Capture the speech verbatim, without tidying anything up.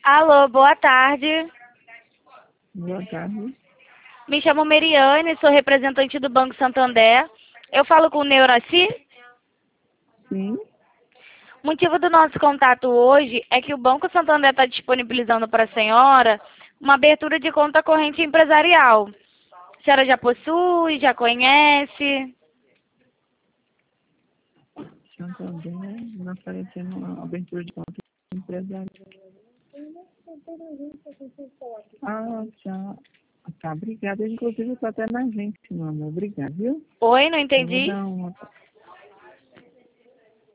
Alô, boa tarde. Boa tarde. Me chamo Meriane, sou representante do Banco Santander. Eu falo com o Neuraci. Sim. O motivo do nosso contato hoje é que o Banco Santander está disponibilizando para a senhora uma abertura de conta corrente empresarial. A senhora já possui, já conhece? Santander, nós oferecemos uma abertura de conta empresarial. Ah, já. Tá, obrigada. Inclusive, eu tô até na gente, meu amor. Obrigado, viu? Oi, não Eu vou entendi. dar uma.